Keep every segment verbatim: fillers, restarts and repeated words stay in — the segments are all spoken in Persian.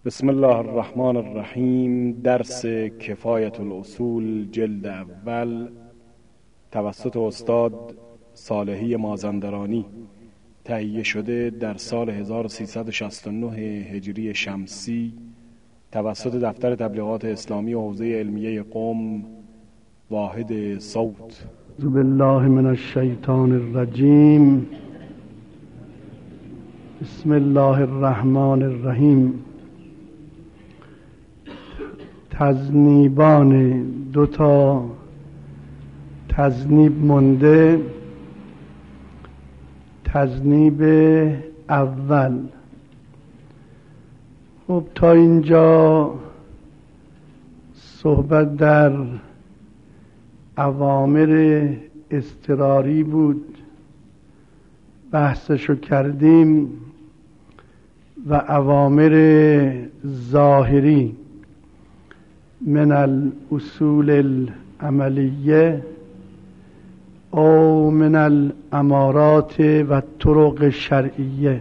بسم الله الرحمن الرحیم. درس کفایت الاصول جلد اول توسط استاد صالحی مازندرانی تهیه شده در سال هزار و سیصد و شصت و نه هجری شمسی توسط دفتر تبلیغات اسلامی حوزه علمیه قم واحد صوت. اعوذ بالله من الشیطان الرجیم. بسم الله الرحمن الرحیم. تذنیبان دو تا تذنیب مونده. تذنیب اول. خب تا اینجا صحبت در اوامر اضطراری بود، بحثشو کردیم، و اوامر ظاهری من الاصول العملیه او من الامارات و طرق شرعیه،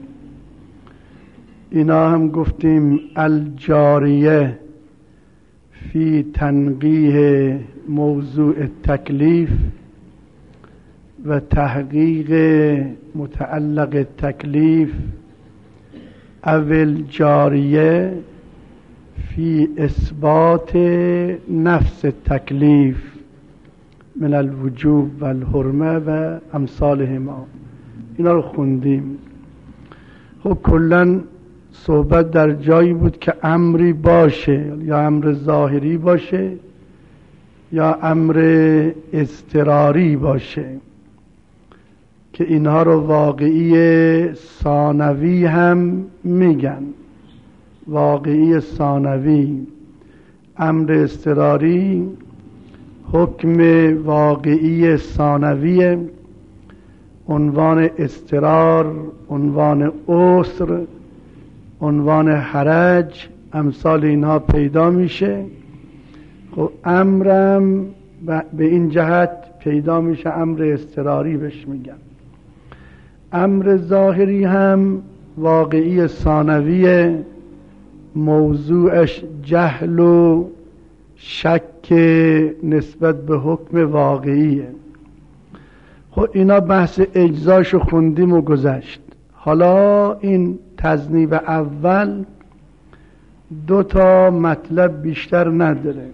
اینا هم گفتیم الجاریه فی تنقیح موضوع تکلیف و تحقیق متعلق تکلیف اول جاریه فی اثبات نفس تکلیف من الوجوب و الحرمه و امثالهما. اینا رو خوندیم. خب کلن صحبت در جایی بود که امری باشه، یا امر ظاهری باشه یا امر اضطراری باشه، که اینها رو واقعی ثانوی هم میگن. واقعی ثانوی، امر اضطراری، حکم واقعی ثانوی، عنوان اضطرار، عنوان عسر، عنوان حرج، امثال اینها پیدا میشه. خب امرم به این جهت پیدا میشه، امر اضطراری بهش میگن. امر ظاهری هم واقعی ثانوی، موضوعش جهل و شک نسبت به حکم واقعیه. خب اینا بحث اجزاشو خوندیم و گذشت. حالا این تذنیب اول دو تا مطلب بیشتر نداره.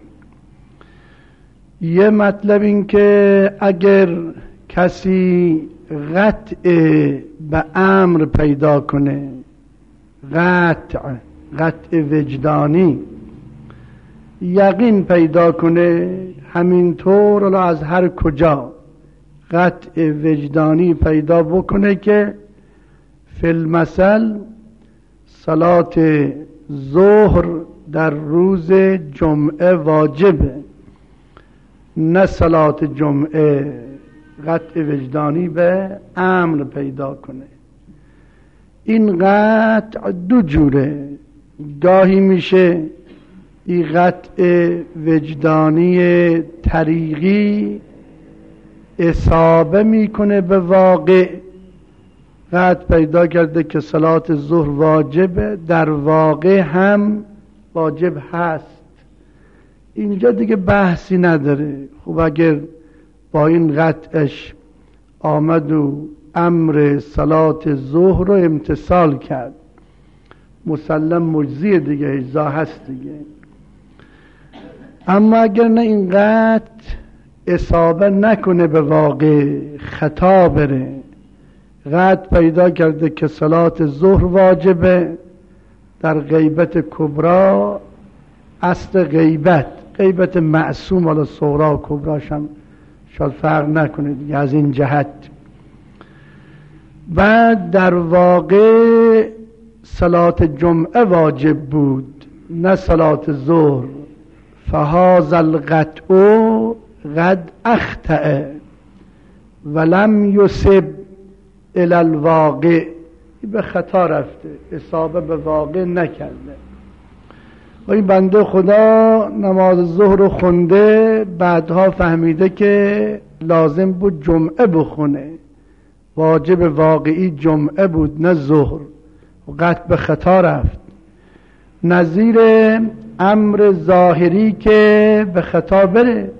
یه مطلب این که اگر کسی قطع به امر پیدا کنه، قطع قطع وجدانی، یقین پیدا کنه، همینطور الان از هر کجا قطع وجدانی پیدا بکنه که فی المثل صلات ظهر در روز جمعه واجبه، نه صلات جمعه، قطع وجدانی به امر پیدا کنه. این قطع دو جوره. گاهی میشه این قطع وجدانی طریقی اصابه میکنه به واقع، قطع پیدا کرده که صلات ظهر واجبه، در واقع هم واجب هست. اینجا دیگه بحثی نداره. خب اگر با این قطعش آمد و امر صلات ظهر رو امتثال کرد، مسلم مجزیه دیگه، اجزا هست دیگه. اما اگر نه این قطع اصابه نکنه به واقع، خطا بره، قطع پیدا کرده که صلات ظهر واجبه، در غیبت کبرا، اصل غیبت غیبت معصوم، حالا صغرا و کبراش هم شاید فرق نکنه دیگه از این جهت. بعد در واقع صلات جمعه واجب بود، نه صلات ظهر. فهذا القطع قد اخطأ ولم یصب الی الواقع، به خطا رفته، اصابه به واقع نکرده. و این بنده خدا نماز ظهر رو خونده، بعدها فهمیده که لازم بود جمعه بخونه، واجب واقعی جمعه بود نه ظهر، و قطع به خطا رفت. نظیر امر ظاهری که به خطا بره.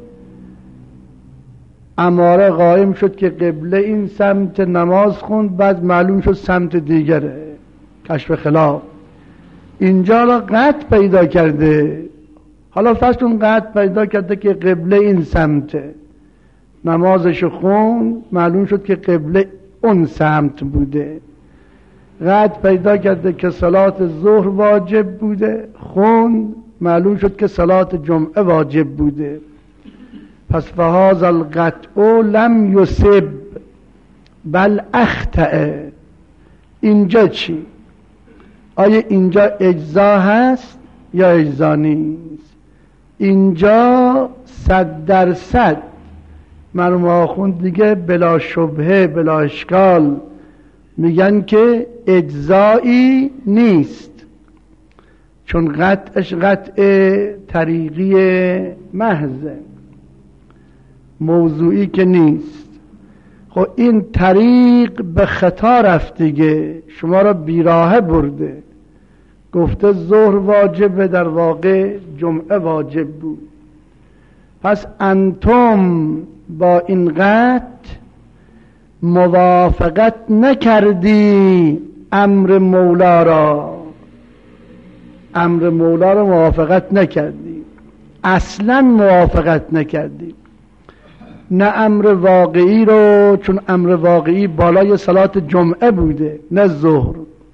اماره قائم شد که قبله این سمت نماز خوند، بعد معلوم شد سمت دیگره، کشف خلاف. اینجا را قطع پیدا کرده. حالا فرض اون قطع پیدا کرده که قبله این سمته، نمازش خوند، معلوم شد که قبله اون سمت بوده. قطع پیدا کرده که صلات ظهر واجب بوده، خوند، معلوم شد که صلات جمعه واجب بوده. پس فهذا القطع لم یصب بل اخطأ. اینجا چی؟ آیا اینجا اجزا هست یا اجزا نیست؟ اینجا صد درصد مرحوم آخوند دیگه بلا شبهه بلا اشکال میگن که اجزایی نیست، چون قطعش قطع طریقی محضه، موضوعی که نیست. خب این طریق به خطا رفت دیگه، شما را بیراهه برده. گفته ظهر واجبه، در واقع جمعه واجب بود. پس انتم با این قطع موافقت نکردی امر مولا را، امر مولا را موافقت نکردی، اصلا موافقت نکردی. نه امر واقعی رو، چون امر واقعی بالای صلات جمعه بوده نه ظهر.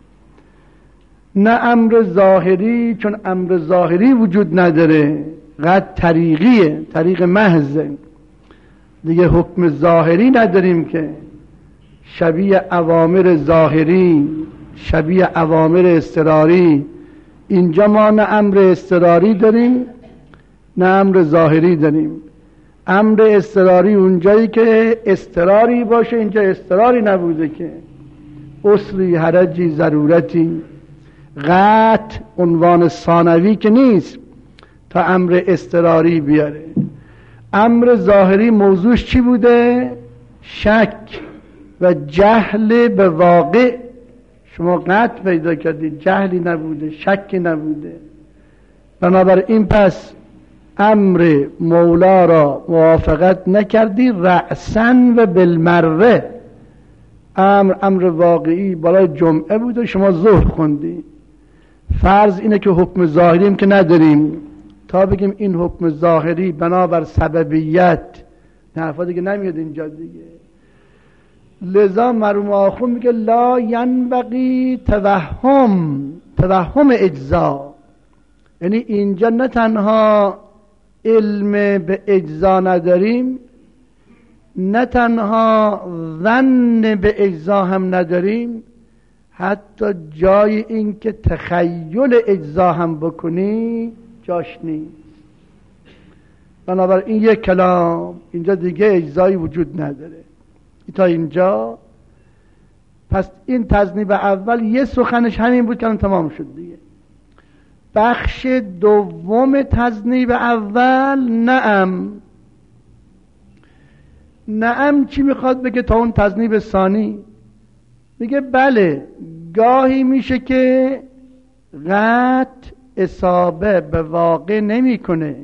نه امر ظاهری، چون امر ظاهری وجود نداره، قد طریقیه، طریق محضه دیگه. حکم ظاهری نداریم که شبیه اوامر ظاهری، شبیه اوامر اضطراری. اینجا ما نه امر اضطراری داریم نه امر ظاهری داریم. امر اضطراری اونجایی که اضطراری باشه، اینجا اضطراری نبوده که اصلی حرجی ضرورتی. قطع عنوان ثانوی که نیست تا امر اضطراری بیاره. امر ظاهری موضوعش چی بوده؟ شک و جهل به واقع. شما قطع پیدا کردید، جهلی نبوده، شکی نبوده. بنابراین پس امر مولا را موافقت نکردی رأساً و بالمره. امر امر واقعی بالای جمعه بود و شما ظهر خوندی. فرض اینه که حکم ظاهری هم که نداریم، تا بگیم این حکم ظاهری بنابر سببیت، حرفا دیگه نمیاد اینجا دیگه. لذا مرحوم آخوند میگه لا ینبغی توهم، توهم اجزا. یعنی اینجا نه تنها علم به اجزا نداریم، نه تنها ظن به اجزا هم نداریم، حتی جای این که تخیل اجزا هم بکنی جاش نیست. بنابراین یک کلام اینجا دیگه اجزایی وجود نداره. تا اینجا پس این تذنیب اول یه سخنش همین بود که تمام شد دیگه. بخش دوم تذنیب اول نعم. نعم چی میخواد بگه تا اون تذنیب ثانی؟ میگه بله، گاهی میشه که قطع اصابه به واقع نمی کنه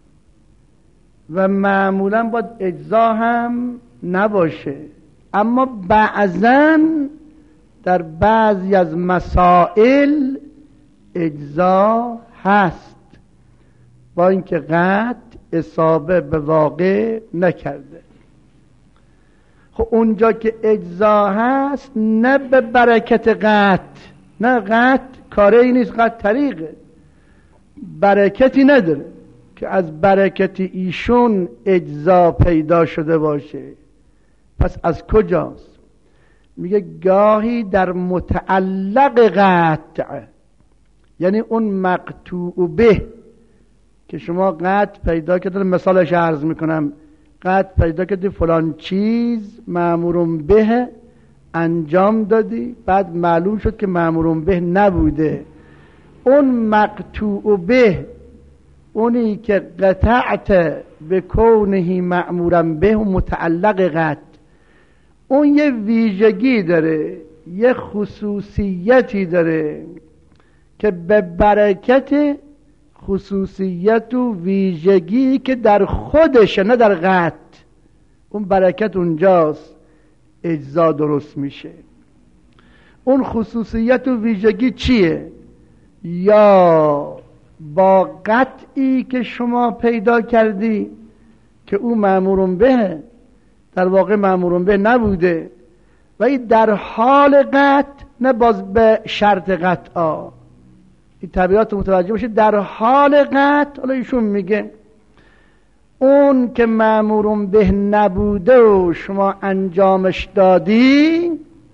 و معمولا باید اجزا هم نباشه، اما بعضن در بعضی از مسائل اجزا هست با اینکه قطع اصابه به واقع نکرده. خب اونجا که اجزا هست نه به برکت قطع، نه قطع کاری نیست، قطع طریقه، برکتی نداره که از برکت ایشون اجزا پیدا شده باشه. پس از کجاست؟ میگه گاهی در متعلق قطع، یعنی اون مقطوع به که شما قطع پیدا کردید، مثالش عرض میکنم، قطع پیدا کردی فلان چیز مأمورون به انجام دادی، بعد معلوم شد که مأمورون به نبوده. اون مقطوع به، اونی که قطعت به کونه مأمورا به و متعلق قطع، اون یه ویژگی داره، یه خصوصیتی داره که به برکت خصوصیت و ویژگی که در خودشه، نه در قطع، اون برکت اونجاست اجزا درست میشه. اون خصوصیت و ویژگی چیه؟ یا با قطعی که شما پیدا کردی که او مأمورون به در واقع مأمورون به نبوده و این در حال قطع، نه باز به شرط قطع. این تعبیرات متوجه باشه. در حال قطع، حالا ایشون میگه اون که مأمورون به نبوده و شما انجامش دادی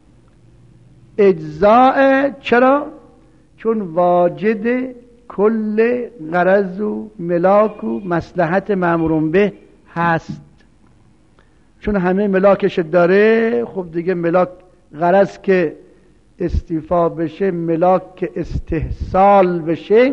اجزاء. چرا؟ چون واجد کل غرض و ملاک و مصلحت مأمورون به هست. چون همه ملاکش داره، خب دیگه ملاک غرض که استیفا بشه، ملاک که استحصال بشه،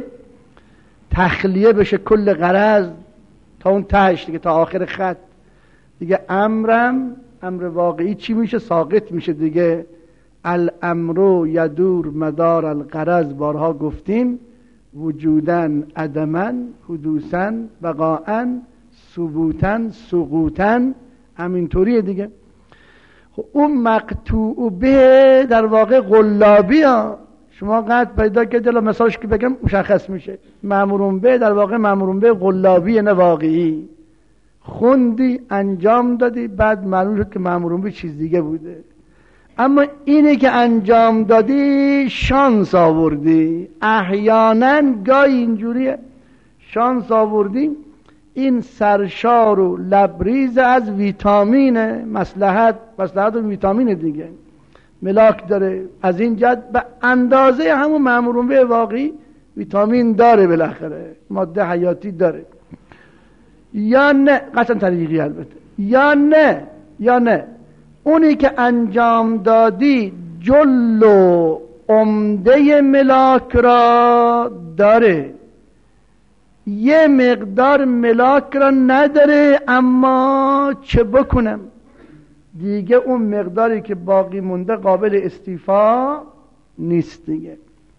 تخلیه بشه کل غرض تا اون تهش دیگه، تا آخر خط دیگه. امرم امر واقعی چی میشه؟ ساقط میشه دیگه. الامر یدور مدار الغرض، بارها گفتیم، وجودن عدمن، حدوثن بقاءن، ثبوتن سقوطن، همینطوریه دیگه. خب اون مقطوع به در واقع قلابی ها. شما قد پیدا که دل مثالش که بگم مشخص میشه. مأمورون به در واقع مأمورون به قلابی، نه واقعی. خوندی، انجام دادی، بعد معلوم شد که مأمورون به چیز دیگه بوده. اما اینه که انجام دادی شانس آوردی. احیانا گاهی اینجوریه، شانس آوردی. این سرشار و لبریز از ویتامین مصلحت، مصلحت و ویتامین دیگه ملاک داره. از این جد به اندازه همون مأمورون به واقعی ویتامین داره، بالاخره ماده حیاتی داره. یا نه، قطعا طریقی البته، یا نه یا نه اونی که انجام دادی جل و عمده ملاک را داره، یه مقدار ملاک را نداره. اما چه بکنم دیگه؟ اون مقداری که باقی مونده قابل استیفا نیست دیگه.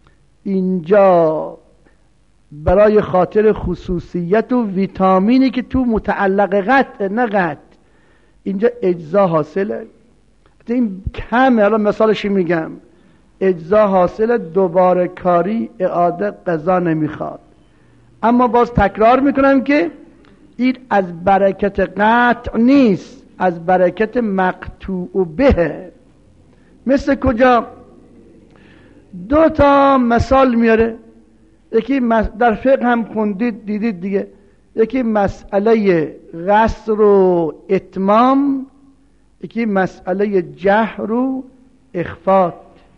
اینجا برای خاطر خصوصیت و ویتامینی که تو متعلق قطع، نه قطع، اینجا اجزا حاصله. این کمه. الان مثالشی میگم، اجزا حاصله، دوباره کاری اعاده قضا نمیخواد. اما باز تکرار میکنم که این از برکت قطع نیست، از برکت مقطوع به. مثل کجا؟ دو تا مثال میاره. یکی در فقه هم خوندید دیدید دیگه، یکی مسئله قصر و اتمام، یکی مسئله جهر و اخفات.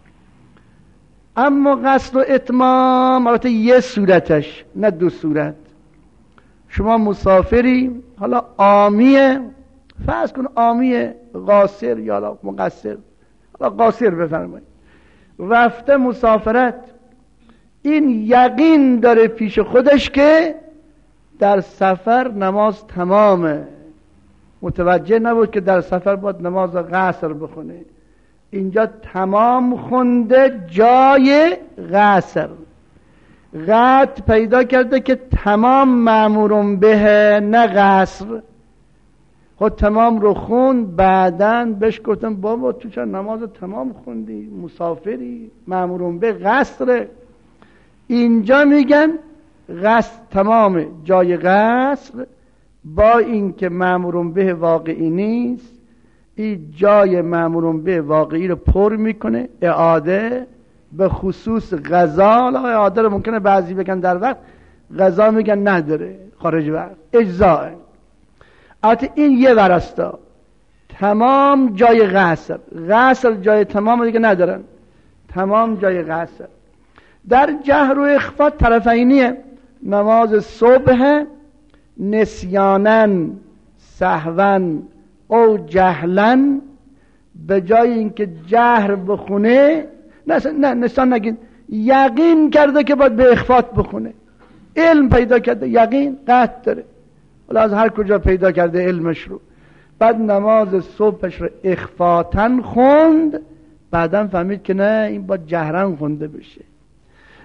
اما قصر و اتمام البته یه صورتش، نه دو صورت. شما مسافری، حالا عامیه، فرض کن عامیه، قاصر یا مقصر، حالا قاصر بفرمایید، رفته مسافرت، این یقین داره پیش خودش که در سفر نماز تمامه. متوجه نبود که در سفر باید نماز قصر بخونه. اینجا تمام خونده جای قصر. قطع پیدا کرده که تمام مأمورون به، نه قصر. خود تمام رو خوند، بعدن بهش گفتم بابا تو چرا نماز تمام خوندی؟ مسافری، مأمورون به قصره. اینجا میگن قصر تمام جای قصر، با اینکه مأمورون به واقعی نیست، این جای مأمورون به واقعی رو پر میکنه. اعاده به خصوص غذا، اعاده رو ممکنه بعضی بگن در وقت، غذا میگن نداره خارج وقت، اجزاء. البته این یه ورستا، تمام جای قصر. قصر جای تمام دیگه ندارن، تمام جای قصر. در جهر و اخفات طرفینیه. نماز صبح نسیانن، سهون او جهلن، به جای اینکه جهر بخونه، نه نه نسیان نگین، یقین کرده که باید به اخفات بخونه. علم پیدا کرده، یقین قطع داره، ولی از هر کجا پیدا کرده علمش رو. بعد نماز صبحش رو اخفاتن خوند، بعدم فهمید که نه، این باید جهرن خونده بشه.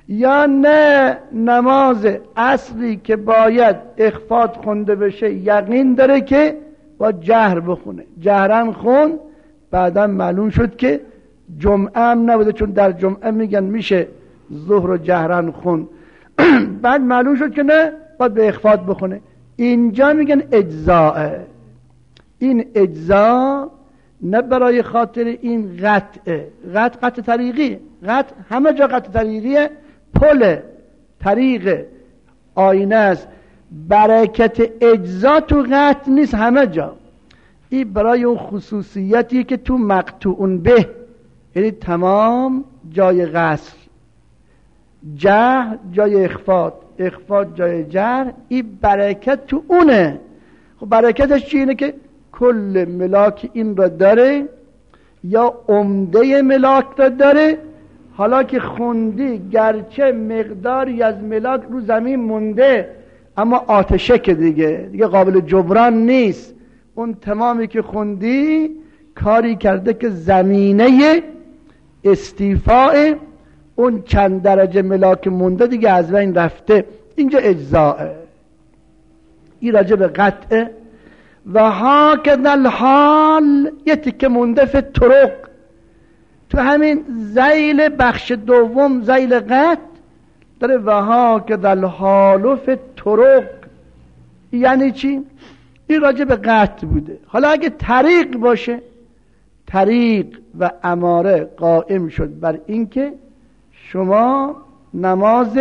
یا نه نماز اصلی که باید اخفات خونده بشه یقین داره که با جهر بخونه، جهرن خون، بعدا معلوم شد که جمعه هم نبوده چون در جمعه میگن میشه ظهر و جهرن خون بعد معلوم شد که نه باید به اخفات بخونه. اینجا میگن اجزاء. این اجزا نه برای خاطر این قطعه، قطع قطع طریقی، قطع همه جا قطع طریقیه، پل طریق آینه است، برکت اجزا تو قطع نیست همه جا. این برای اون خصوصیتی که تو مقطوعون به، یعنی تمام جای قصر، جهر جای اخفات، اخفات جای جهر، این برکت تو اونه. خب برکتش چی؟ اینه که کل ملاک این را داره یا عمده ملاک را داره. حالا که خوندی گرچه مقداری از ملاک رو زمین مونده اما آتشه که دیگه دیگه قابل جبران نیست، اون تمامی که خوندی کاری کرده که زمینه استیفاء اون چند درجه ملاک مونده دیگه از بین رفته. اینجا اجزاءه. این راجع به قطعه. و ها که در حال یه تکه مونده فی طرق، تو همین ذیل بخش دوم ذیل قطع داره و ها که در حال فی طرق. یعنی چی؟ این راجع به قطع بوده. حالا اگه طریق باشه، طریق و اماره قائم شد بر اینکه شما نماز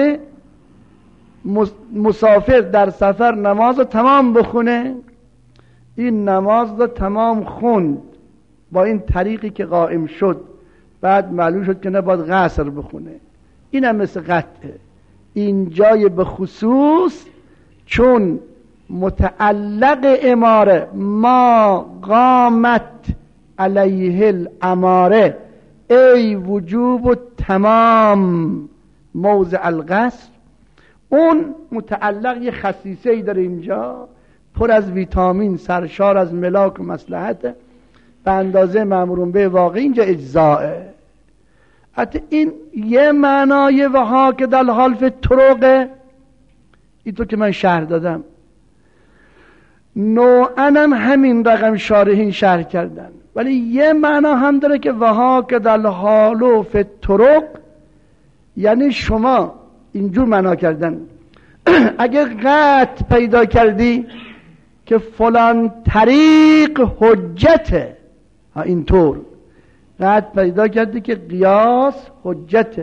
مسافر در سفر نماز رو تمام بخونه، این نماز رو تمام خوند با این طریقی که قائم شد، بعد معلوم شد که نباید قصر بخونه. این هم مثل قطعه. این جای به خصوص چون متعلق اماره ما قامت علیه الاماره ای وجوب و تمام موضع القصر، اون متعلق یه خصیصه ای داره اینجا، پر از ویتامین، سرشار از ملاک و مصلحت، به اندازه مأمورون به واقعی. اینجا اجزاءه. حتی این یه معنای و ها که در حال فی طرقه، این تو که من شرح دادم، نوعا هم همین رقم شارحین شرح کردن، ولی یه معنا هم داره که و ها که در حال و فی طرق، یعنی شما اینجور معنا کردن اگر قطع پیدا کردی که فلان طریق حجته، ها اینطور قطع پیدا کردی که قیاس حجته،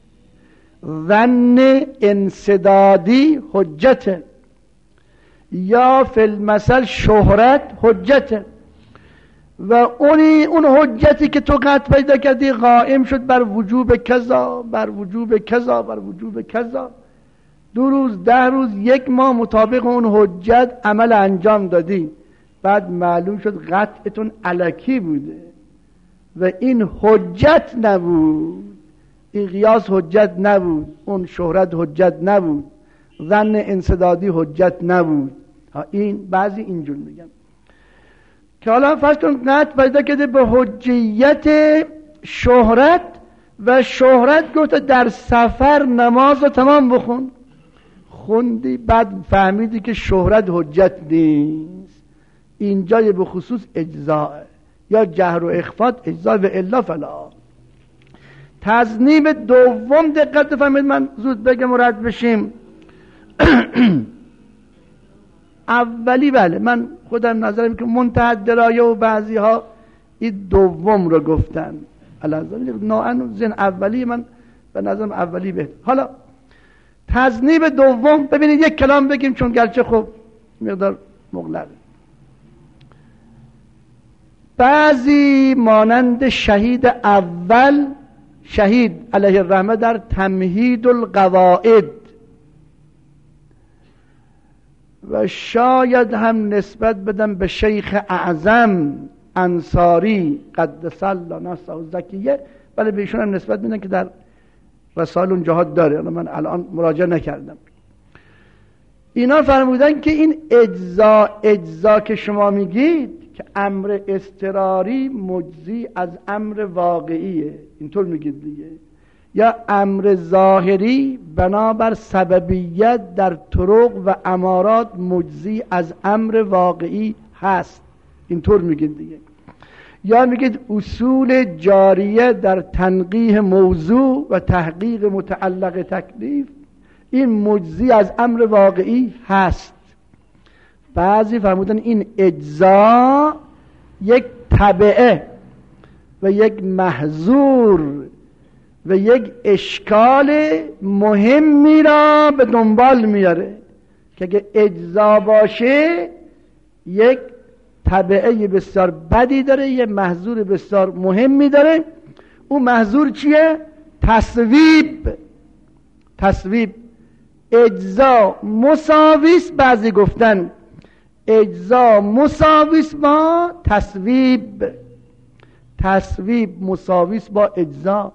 ظن انسدادی حجته، یا فی المثل شهرت حجته، و اونی اون حجتی که تو قطع پیدا کردی قائم شد بر وجوب کذا بر وجوب کذا بر وجوب کذا، دو روز ده روز یک ماه مطابق اون حجت عمل انجام دادی، بعد معلوم شد قطعتون الکی بوده و این حجت نبود، این قیاس حجت نبود، اون شهرت حجت نبود، ظن انسدادی حجت نبود. این بعضی اینجور میگن که حالا فرض کن قطع پیدا کرده به حجیت شهرت و شهرت گفت در سفر نماز رو تمام بخون، خوندی بعد فهمیدی که شهرت حجت نیست، اینجای به خصوص اجزاء یا جهر و اخفات اجزاء و الا فلا. تذنیب دوم دقت فهمید، من زود بگم و رد بشیم. اولی بله من خودم نظرم که منتهی درایه و بعضی ها این دوم رو گفتن، نوعا زن اولی من به نظرم اولی بهتر. حالا تذنیب دوم ببینید یک کلام بگیم چون گرچه خب مقدار مغلق. بعضی مانند شهید اول، شهید علیه الرحمه در تمهید القواعد و شاید هم نسبت بدم به شیخ اعظم انصاری قدس الله نفسه الزکیه، ولی به ایشون هم نسبت میدن که در رسائل اون جهات داره، من الان مراجعه نکردم. اینا فرمودن که این اجزا اجزا که شما میگید که امر اضطراری مجزی از امر واقعیه، اینطور میگید دیگه، یا امر ظاهری بنابر سببیت در طرق و امارات مجزی از امر واقعی هست، اینطور میگید دیگه. یا میگید اصول جاریه در تنقیح موضوع و تحقیق متعلق تکلیف این مجزی از امر واقعی هست. بعضی فرمودن این اجزا یک تبعه و یک محظور و یک اشکال مهمی را به دنبال میاره که اگه اجزا باشه یک تبعه بسیار بدی داره، یک محظور بسیار مهمی داره. اون محظور چیه؟ تصویب. تصویب اجزا مساویس، بعضی گفتن اجزا مساویس با تصویب، تصویب مساویس با اجزا.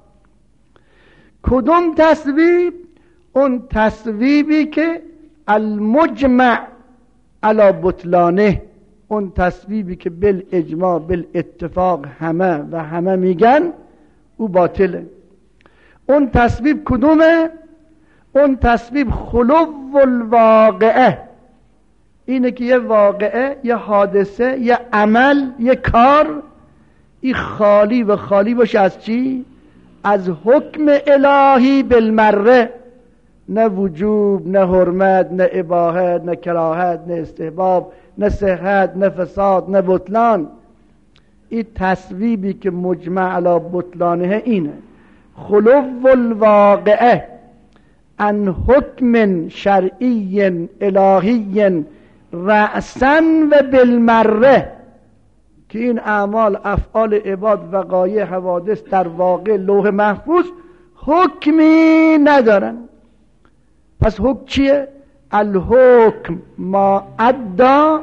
کدوم تصویب؟ اون تصویبی که المجمع علی بطلانه، اون تصویبی که بالاجماع بالاتفاق همه و همه میگن او باطله. اون تصویب کدومه؟ اون تصویب خلو الواقعه، اینه که یه واقعه، یه حادثه، یه عمل، یه کار این خالی و خالی باشه از چی؟ از حکم الهی بالمره، نه وجوب، نه حرمت، نه اباحت، نه کراهت، نه استحباب، نه صحت، نه فساد، نه بطلان. این تصویبی که مجمع علی بطلانه اینه خلو الواقعه عن حکم شرعی الهی رأسا و بالمره، که این اعمال افعال عباد وقایع حوادث در واقع لوح محفوظ حکمی ندارن. پس حکم چیه؟ الحکم ما ادى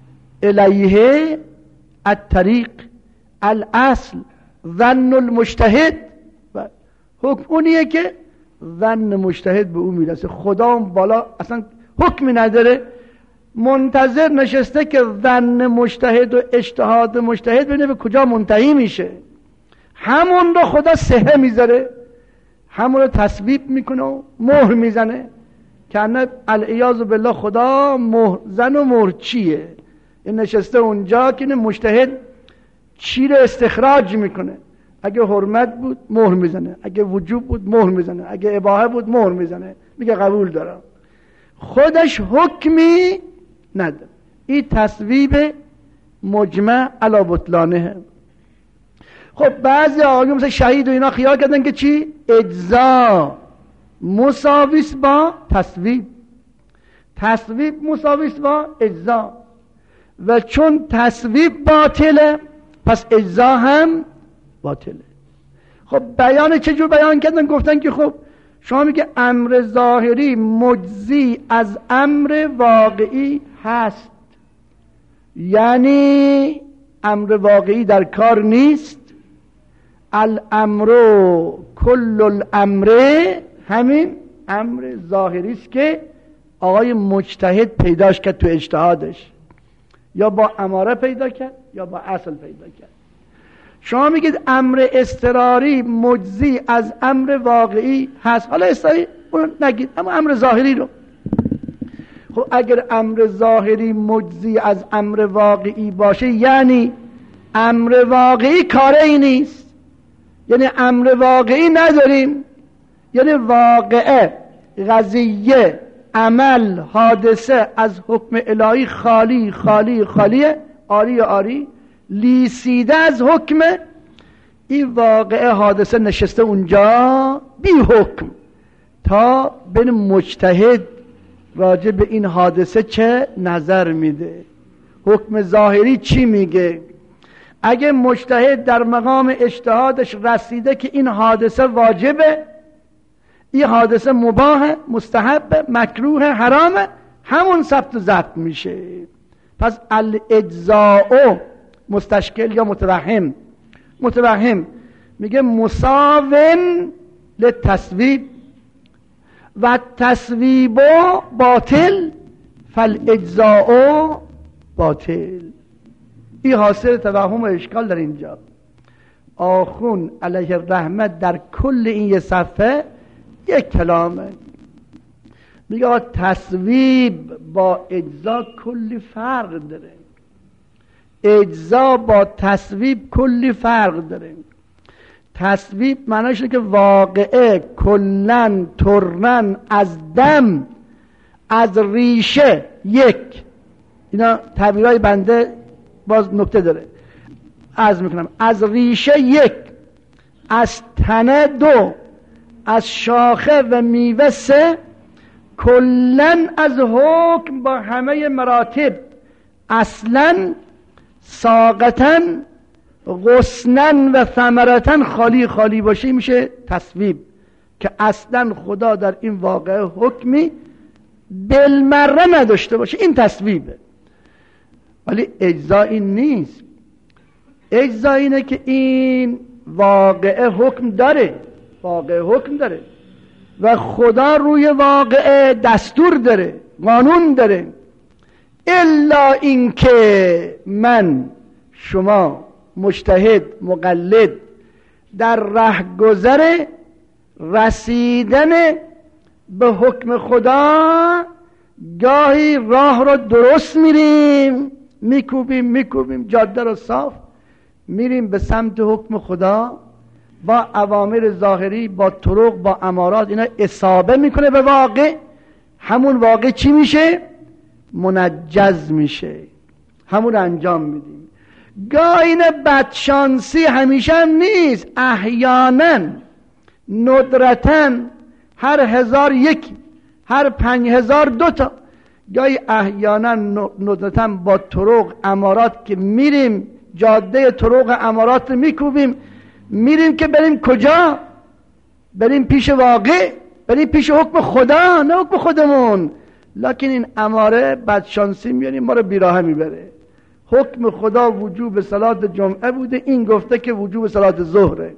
الیه الطریق الاصل ظن المجتهد. حکم اونیه که ظن مجتهد به اون میرسه. خدا بالا اصلا حکمی نداره، منتظر نشسته که ظن مجتهد و اجتهاد مجتهد ببینه به کجا منتهی میشه. همون رو خدا صحه میذاره، همون رو تصویب میکنه و مهر میزنه. که العیاذ بالله خدا مهر زن و مهر چیه؟ این نشسته اونجا که مجتهد چی رو استخراج میکنه. اگه حرمت بود مهر میزنه، اگه وجوب بود مهر میزنه، اگه اباحه بود مهر میزنه، میگه قبول دارم. خودش حکمی نداره. این تصویب مجمع علی بطلانه. خب بعضی آقایون مثل شهید و اینا خیال کردن که چی؟ اجزا مساویس با تصویب، تصویب مساویس با اجزا، و چون تصویب باطله پس اجزا هم باطله. خب بیان چجور بیان کردن؟ گفتن که خب شما میگه امر ظاهری مجزی از امر واقعی هست، یعنی امر واقعی در کار نیست. الامر کل الامر، همین امر ظاهری است که آقای مجتهد پیداش کرد تو اجتهادش، یا با اماره پیدا کرد یا با اصل پیدا کرد. شما میگید امر اضطراری مجزی از امر واقعی هست. حالا اضطراری اون نگید، اما امر ظاهری رو. خب اگر امر ظاهری مجزی از امر واقعی باشه یعنی امر واقعی کاری نیست، یعنی امر واقعی نداریم، یعنی واقعه، قضیه، عمل، حادثه از حکم الهی خالی خالی خالیه، آری آری لیسیده از حکم. این واقعه حادثه نشسته اونجا بی حکم تا بین مجتهد راجع به این حادثه چه نظر میده، حکم ظاهری چی میگه. اگه مجتهد در مقام اجتهادش رسیده که این حادثه واجبه، این حادثه مباح، مستحب، مکروه، حرامه، همون ثبت و ضبط میشه. پس الاجزاء مستشکل یا متوهم، متوهم میگه مساون للتصویب و تصویب باطل فالاجزاء باطل. این حاصل توهم و اشکال در اینجا. آخون علیه الرحمه در کل این یه صفحه یک کلامه، میگه تصویب با اجزا کلی فرق داره. اجزا با تصویب کلی فرق داره. تصویب معنیش اینه که واقعه کلن ترن از دم از ریشه یک، اینا تعبیرهای بنده باز نکته داره، عرض میکنم از ریشه یک، از تنه دو، از شاخه و میوه سه، کلن از حکم با همه مراتب، اصلا ساقتن غصنن و ثمرتن خالی خالی باشه میشه تصویب، که اصلا خدا در این واقعه حکمی بالمره نداشته باشه، این تصویبه. ولی اجزا این نیست. اجزا اینه که این واقعه حکم داره، واقعه حکم داره و خدا روی واقعه دستور داره، قانون داره. الا این که من شما مجتهد مقلد در رهگذر رسیدن به حکم خدا گاهی راه رو درست میریم، میکوبیم میکوبیم جاده رو صاف میریم به سمت حکم خدا، با اوامر ظاهری با طرق با امارات اینا اصابه میکنه به واقع. همون واقع چی میشه؟ منجز میشه، همون انجام میدیم. گاهی این بدشانسی همیشه هم نیست، احیانا ندرتن هر هزار یکی، هر پنج هزار دوتا. گاهی احیانا ندرتن با طرق امارات که میریم جاده طرق امارات میکوبیم، میریم که بریم کجا؟ بریم پیش واقع، بریم پیش حکم خدا، نه حکم خودمون. لکن این اماره بدشانسی میاریم ما رو بیراه میبره. حکم خدا وجوب صلات جمعه بوده، این گفته که وجوب صلات ظهره.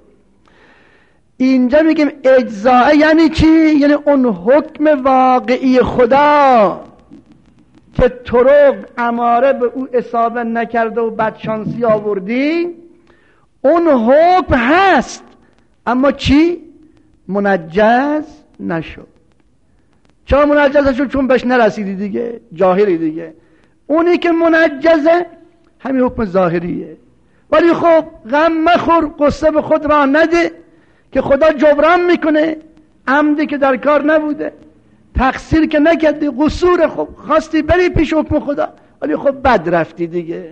اینجا میگیم اجزاء یعنی چی؟ یعنی اون حکم واقعی خدا که طرق اماره به او اصابه نکرده و بدشانسی آوردی، اون حکم هست، اما چی؟ منجز نشد. چرا منجز نشد؟ چون بهش نرسیدی دیگه، جاهلی دیگه. اونی که منجزه همین حکم ظاهریه. ولی خب غم مخور، قصه به خود را نده که خدا جبران میکنه. عمدی که در کار نبوده، تقصیر که نکردی، قصور، خب خواستی بری پیش حکم خدا ولی خب بد رفتی دیگه.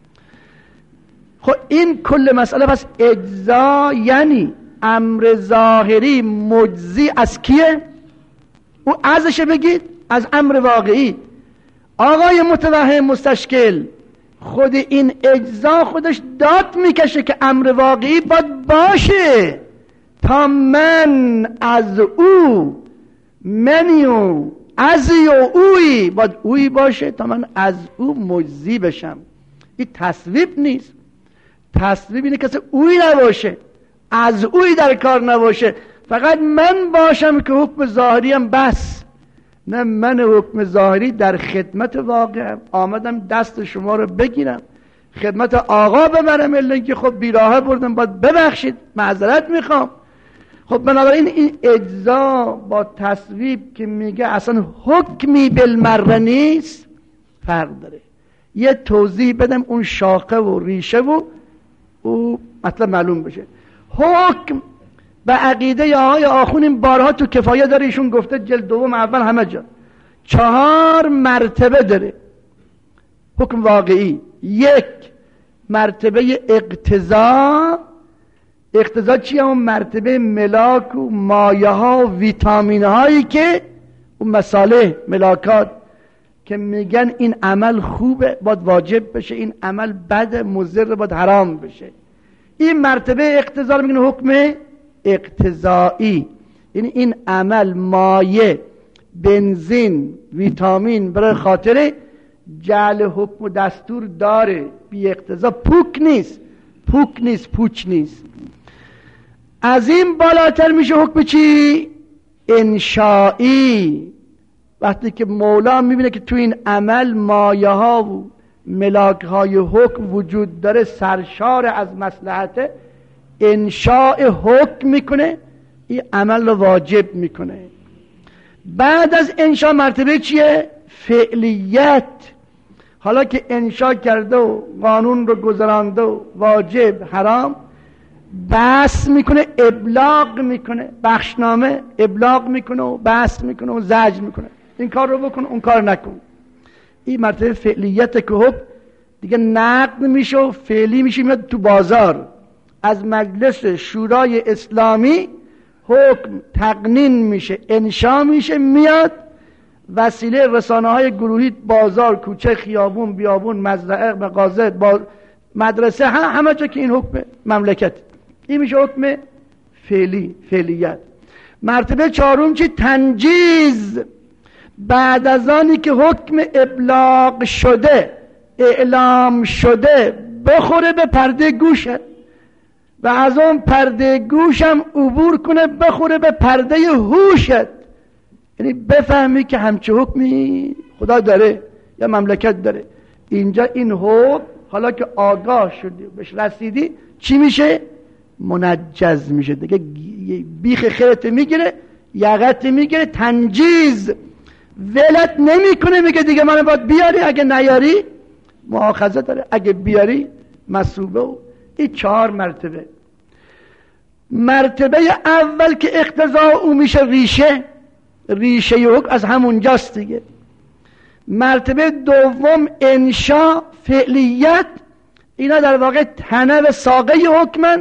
خب این کل مسئله. پس اجزا یعنی امر ظاهری مجزی از کیه؟ او ازشه بگید، از امر واقعی. آقای متوهم مستشکل خود این اجزا خودش داد میکشه که امر واقعی باید باشه تا من از او، منی و ازی و اوی، باید اوی باشه تا من از او مجزی بشم. این تصویب نیست. تصویب اینه کسی اوی نباشه، از اوی در کار نباشه، فقط من باشم که حکم ظاهریم بس. نه، من حکم ظاهری در خدمت واقعم، آمدم دست شما رو بگیرم، خدمت آقا ببرم، الا اینکه خب بیراهه بردم باید ببخشید، معذرت میخوام. خب بنابراین این اجزا با تصویب که میگه اصلا حکمی بالمره نیست فرق داره. یه توضیح بدم اون شاخه و ریشه و او مطلب معلوم بشه. حکم به عقیده یا آقای آخون این بارها تو کفایه داره، ایشون گفته جلد دوم اول همه جا چهار مرتبه داره حکم واقعی. یک، مرتبه اقتضا. اقتضا چیه؟ اون مرتبه ملاک و مایه ها و ویتامین هایی که اون مصالح ملاکات که میگن این عمل خوبه باید واجب بشه، این عمل بد مضر باید حرام بشه. این مرتبه اقتضا رو میگن حکم اقتضایی، یعنی این عمل مایه، بنزین، ویتامین برای خاطر جعل حکم و دستور داره، بی اقتضا پوک نیست، پوک نیست، پوچ نیست. از این بالاتر میشه حکم چی؟ انشائی. وقتی که مولا میبینه که تو این عمل مایه ها و ملاک های حکم وجود داره، سرشار از مصلحته، انشاء حکم میکنه، این عمل رو واجب میکنه. بعد از انشاء مرتبه چیه؟ فعلیت. حالا که انشاء کرده و قانون رو گذرانده و واجب حرام، بحث میکنه، ابلاغ میکنه، بخشنامه ابلاغ میکنه و بحث میکنه و زجر میکنه، این کار رو بکن اون کار نکن. این مرتبه فعلیت که حکم دیگه نقد میشه و فعلی میشه، میاد تو بازار. از مجلس شورای اسلامی حکم تقنین میشه، انشا میشه، میاد وسیله رسانه های گروهی، بازار، کوچه، خیابون، بیابون، مزرعه، مغازه، با مدرسه، همه جا که این حکم مملکت، این میشه حکم فعلی، فعلیت. مرتبه چهارم چی؟ تنجیز. بعد از آنی که حکم ابلاغ شده، اعلام شده، بخوره به پرده گوشت و از اون پرده گوشم عبور کنه بخوره به پرده هوشت، یعنی بفهمی که همچه حکمی خدا داره یا مملکت داره. اینجا این حکم حالا که آگاه شدی بهش رسیدی چی میشه؟ منجز میشه دیگه. بیخ خیرت میگیره، یقت میگیره، تنجیز. ولت نمیکنه، میگه دیگه من باید بیاری، اگه نیاری مؤاخذه داره، اگه بیاری مصوبه. و این چهار مرتبه. مرتبه اول که اقتضا او میشه ریشه، ریشه حکم از همونجاست دیگه. مرتبه دوم انشا، فعلیت. اینا در واقع تنه و ساقه حکمن.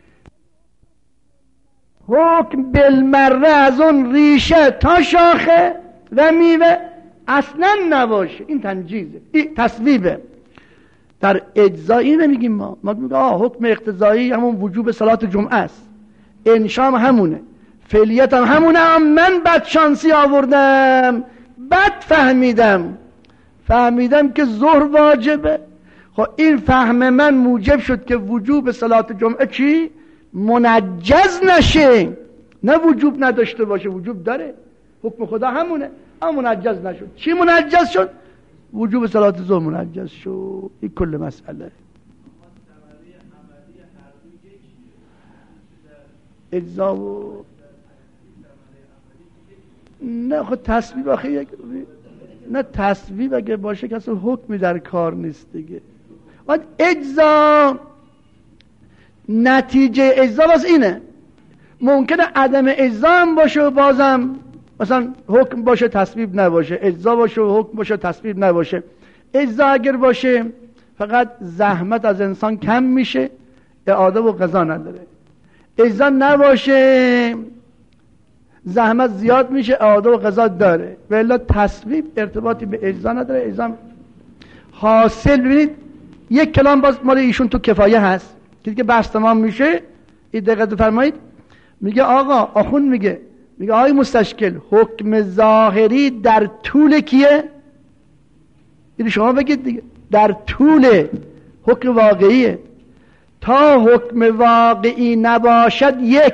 حکم بالمره از اون ریشه تا شاخه و میوه اصلا نباشه، این تنجیزه، این تصویبه. در اجزایی نمیگیم ما، ما میگیم آه حکم اقتضایی همون وجوب صلات جمعه است، انشام همونه، فعلیت هم همونه. هم من بد شانسی آوردم، بد فهمیدم فهمیدم که ظهر واجبه. خب این فهم من موجب شد که وجوب صلات جمعه چی؟ منجز نشه، نه وجوب نداشته باشه، وجوب داره، حکم خدا همونه، اما منجز نشد. چی منجز شد؟ وجوب صلات ظهر منجز شد. این کل مسئله. اجزا و نه خود تصویب آخه یک نه تصویب اگه باشه که اصلا حکمی در کار نیست دیگه. بعد اجزا نتیجه اجزا باز اینه، ممکنه عدم اجزا هم باشه و بازم مثلا حکم باشه تصویب نباشه، اجزا باشه و حکم باشه تصویب نباشه. اجزا اگر باشه فقط زحمت از انسان کم میشه، اعاده و قضا نداره. اجزا نباشه زحمت زیاد میشه، اعاده و قضا داره. و الا تصویب ارتباطی به اجزا نداره. اجزا حاصل. ببینید یک کلام باز مال ایشون تو کفایه هست که دیگه بحث تمام میشه، این دقت فرمایید. میگه آقا آخون میگه میگه آقای مستشکل، حکم ظاهری در طول کیه؟ یعنی شما بگید دیگه، در طول حکم واقعیه. تا حکم واقعی نباشد یک،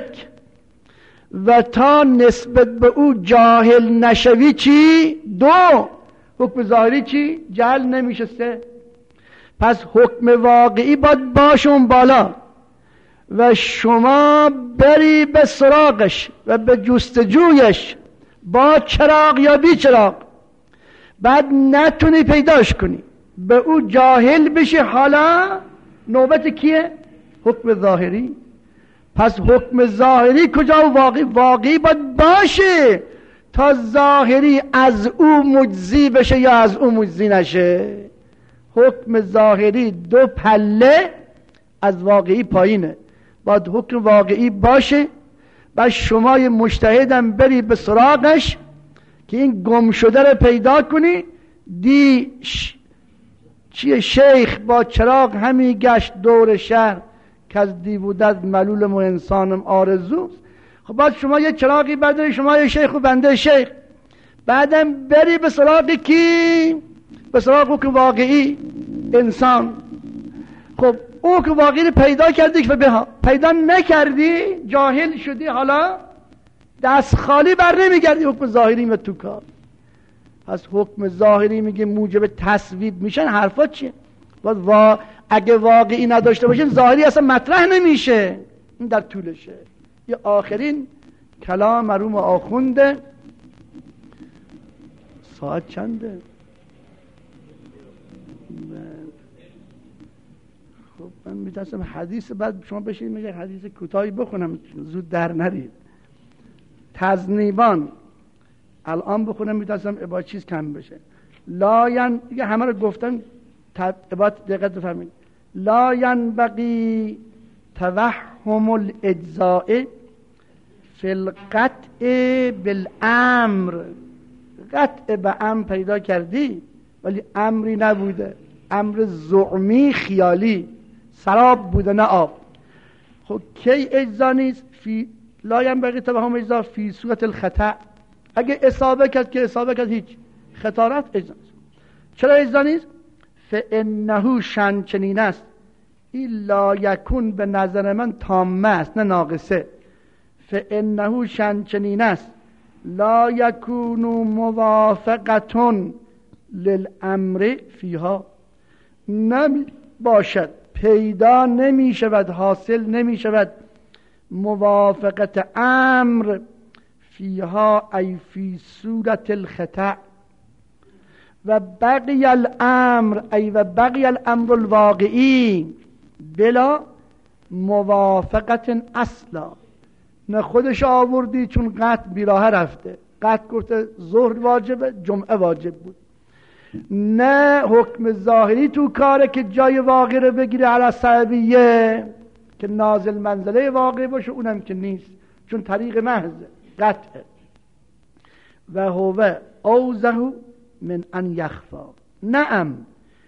و تا نسبت به او جاهل نشوی چی؟ دو. حکم ظاهری چی؟ جهل نمیشه سه. پس حکم واقعی باید باشه اون بالا و شما بری به سراغش و به جستجویش با چراغ یا بی چراغ. بعد نتونی پیداش کنی، به او جاهل بشی. حالا نوبت کیه؟ حکم ظاهری. پس حکم ظاهری کجا؟ واقعی. واقعی باید باشه تا ظاهری از او مجزی بشه یا از او مجزی نشه. حکم ظاهری دو پله از واقعی پایینه، باید حکم واقعی باشه. و شما مجتهدم بری به سراغش که این گم شده رو پیدا کنی. دی ش... چیه شیخ با چراغ همی گشت دور شهر، که از دی بودت ملولم و انسانم آرزوست. خب باید شما یه چراغی برداری، شما یه شیخ و بنده شیخ، بعدم بری به سراغ کی؟ به سراغ حکم واقعی انسان. خب او که واقعی رو پیدا کردی که به پیدا نکردی، جاهل شدی، حالا دست خالی بر نمیگردی. حکم ظاهری می تو کار. پس حکم ظاهری میگه موجب تصویب میشن. حرفا چیه؟ باید وا... اگه واقعی نداشته باشه ظاهری اصلا مطرح نمیشه. این در طولشه. یه آخرین کلام مرحوم آخونده. ساعت چنده؟ خب من میتونستم حدیث بعد شما بشید میگه حدیث کوتاهی بخونم زود در نرید. تذنیبان الان بخونم میتونستم عبارت چیز کم بشه. لاین دیگه همه رو گفتن، عبارت دقت بفرمایید. لا ینبغی توهم الاجزاء فی القطع بالامر. قطع به امر پیدا کردی ولی امری نبوده، امر زعمی خیالی سراب بوده نه آب. خب کی اجزا نیست؟ فی لا ینبغی توهم اجزاء فی صورت الخطأ. اگه اصابه کرد که اصابه کرد هیچ خطارت اجزا نیست. چرا اجزا نیست؟ فانه شأن چنین است الا یکون به نظر من تامه است نه ناقصه. فانه شأن چنین است لا یکون موافقتون للامر فیها. نمی باشد، پیدا نمی شود، حاصل نمی شود موافقت امر فیها ای فی صورت الخطأ و بقی الامر ای و بقی الامر الواقعی بلا موافقت اصلا. نه خودش آوردی چون قطع بیراه رفته، قطع گفته ظهر واجبه جمعه واجب بود، نه حکم ظاهری تو کاره که جای واقع رو بگیره علی صحبیه که نازل منزله واقع باشه، اونم که نیست چون طریق محض قطعه. و هو اوضح من ان یخفا. نعم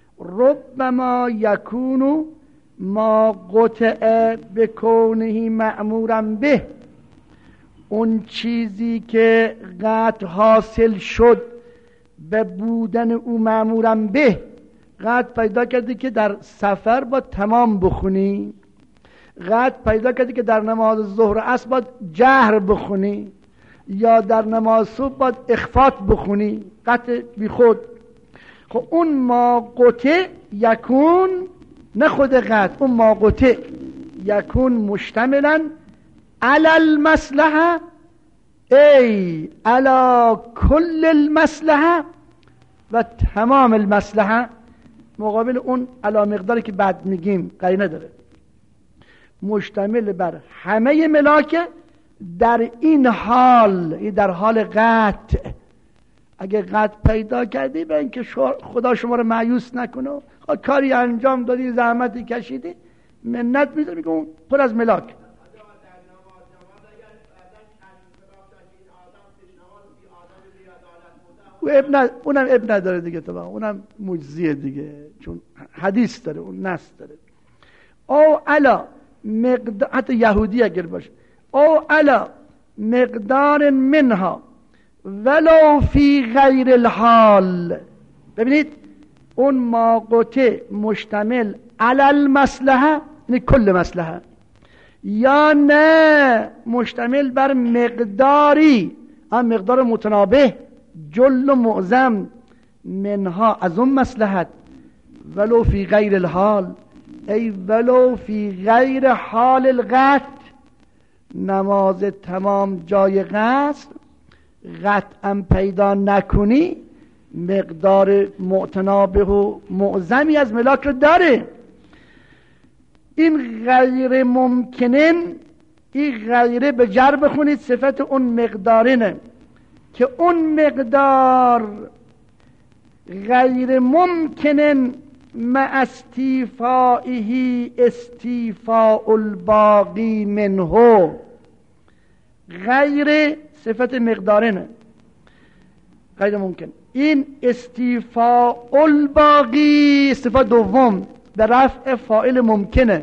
ربما یکون ما قطع بکونه مأمورا به. اون چیزی که قطع حاصل شد به بودن او مأمورا به، قطع پیدا کردی که در سفر با تمام بخونی، قطع پیدا کردی که در نماز ظهر و عصر باید جهر بخونی یا در نماز صبح باید اخفات بخونی، قطع بی خود. خب اون ما قطع یکون، نه خود قطع، اون ما قطع یکون مشتملا علی المصلحه ای علی کل المصلحه و تمام المصلحه. مقابل اون علی مقداری که بعد میگیم قرینه داره، مشتمل بر همه ملاکه در این حال، در حال قطع. اگه قطع پیدا کردی به اینکه خدا شما رو مایوس نکنه، کاری انجام دادی، زحمتی کشیدی، منت میذاری، میگه اون پر از ملاک. و ابن اونم ابن نداره دیگه، طبعا اونم مجزیه دیگه چون حدیث داره، اون نص داره. او علا مقدار، حتی یهودی اگر باشه، او علا مقدار منها ولو فی غیر الحال. ببینید اون ما قطع مشتمل علی المصلحه، یعنی کل مصلحه، یا نه مشتمل بر مقداری، هم مقدار متنابه جل و معظم منها از اون مصلحت، ولو فی غیر الحال ای ولو فی غیر حال القطع. نماز تمام جای قصر قطعا پیدا نکنی، مقدار متنابه و معظمی از ملاک رو داره. این غیر ممکنن، این غیره به جر بخونید صفت اون مقدارینه که اون مقدار غیر ممکنن مع استیفائه استیفاء الباقی منه. غیر صفت مقدارینه، غیر ممکن. این استیفاء الباقی صفت دوم به رفع فاعل ممکنه،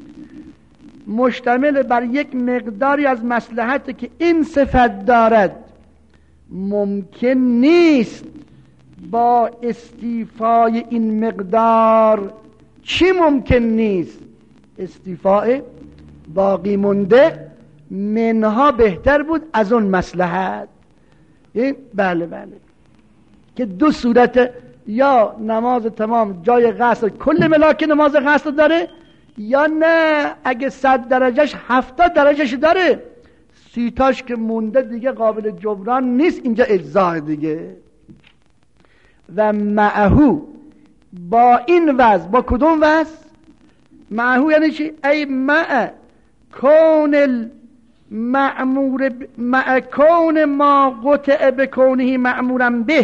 مشتمل بر یک مقداری از مصلحت که این صفت دارد، ممکن نیست با استیفای این مقدار. چی ممکن نیست؟ استیفاء باقی مونده منها بهتر بود از اون مصلحت. این بله بله که دو صورت، یا نماز تمام جای قصر کل ملاک نماز قصر داره، یا نه اگه صد درجهش هفتاد درجهش داره، سیتاش که مونده دیگه قابل جبران نیست، اینجا اجزا دیگه. و معهو، با این وضع، با کدوم وضع؟ معهو یعنی چی؟ ای مع کون المعمور ب... مع کون ما قطع بکونه معمورا به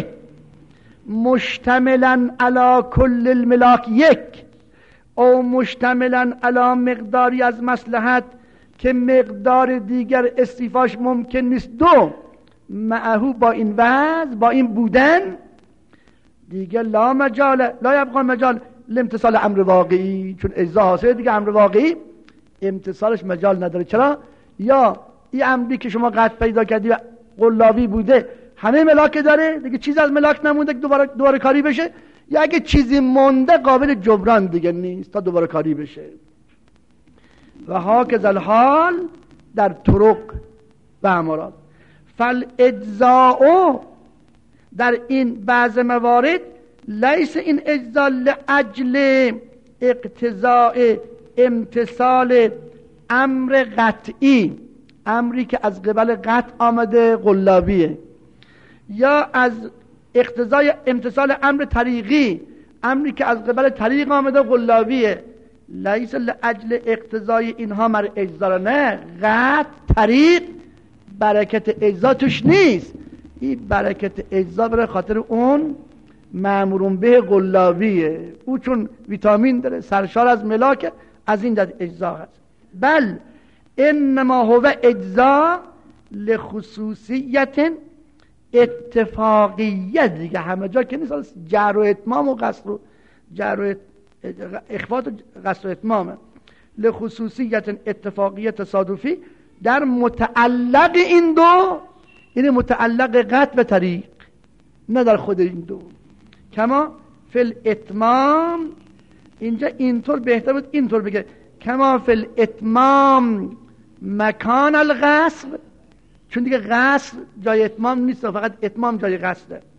مشتملا علی کل الملاک یک او مشتملا علی مقداری از مصلحت که مقدار دیگر استیفاش ممکن نیست. دو، معهو با این وضع، با این بودن دیگه لا مجال، لا یبقى مجال لامتصال امر واقعی، چون اجزا حاصله دیگه، امر واقعی امتصالش مجال نداره. چرا؟ یا این امری که شما قطع پیدا کردی و قلابی بوده همه ملاک داره دیگه، چیز از ملاک نمونده که دوباره دوباره کاری بشه، یا اگه چیزی مونده قابل جبران دیگه نیست تا دوباره کاری بشه. و هاکذا الحال در طرق و امارات. فالاجزاء در این بعض موارد لیس این اجزا لاجل اقتضاء امتصال امر قطعی، امری که از قبل قطع آمده قلابیه، یا از اقتضای امتصال امر طریقی، امری که از قبل طریق آمده قلابیه. لیس لاجل اقتضای اینها مر اجزا، نه قطع طریق برکت اجزا توش نیست، این برکت اجزا برای خاطر اون مأمورون به قلابیه، او چون ویتامین داره سرشار از ملاک، از این جهت اجزا هست. بل انما هو اجزا لخصوصیت اتفاقیت دیگه، همه جا که نیست، جر و اتمام و قصر و جر و اخفات و قصر و اتمامه. لخصوصیت اتفاقیت تصادفی در متعلق این دو، این متعلق قطع و طریق، نه در خود این دو. کما فی الاتمام، اینجا اینطور بهتر بود اینطور بگه، کما فی الاتمام مکان القصر، چون دیگه قصر جای اتمام نیست، فقط اتمام جای قصره.